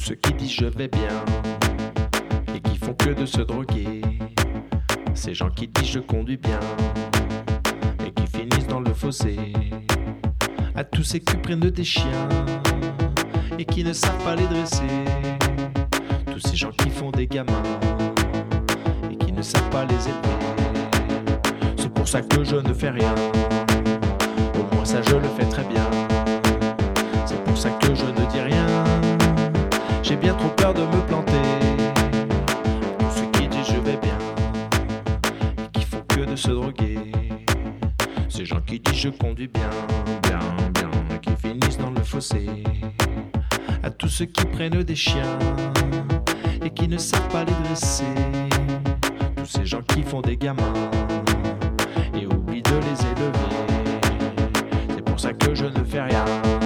ceux qui disent je vais bien et qui font que de se droguer. Ces gens qui disent je conduis bien et qui finissent dans le fossé. À tous ces qui prennent des chiens et qui ne savent pas les dresser. Tous ces gens qui font des gamins et qui ne savent pas les élever. C'est pour ça que je ne fais rien. Au moins ça je le fais très bien. C'est pour ça que je ne dis rien. J'ai bien trop peur de me planter. Tous ceux qui disent je vais bien et qui font que de se droguer. Ces gens qui disent je conduis bien, bien, bien, et qui finissent dans le fossé. À tous ceux qui prennent des chiens et qui ne savent pas les dresser. Tous ces gens qui font des gamins et oublient de les élever. C'est pour ça que je ne fais rien.